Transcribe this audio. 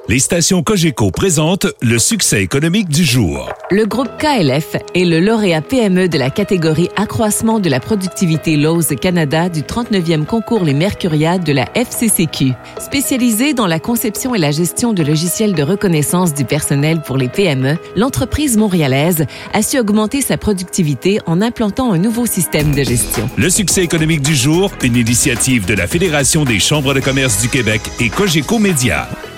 Les stations Cogeco présentent le succès économique du jour. Le groupe KLF est le lauréat PME de la catégorie accroissement de la productivité Lowe's Canada du 39e concours Les Mercuriades de la FCCQ. Spécialisée dans la conception et la gestion de logiciels de reconnaissance du personnel pour les PME, l'entreprise montréalaise a su augmenter sa productivité en implantant un nouveau système de gestion. Le succès économique du jour, une initiative de la Fédération des chambres de commerce du Québec et Cogeco Média.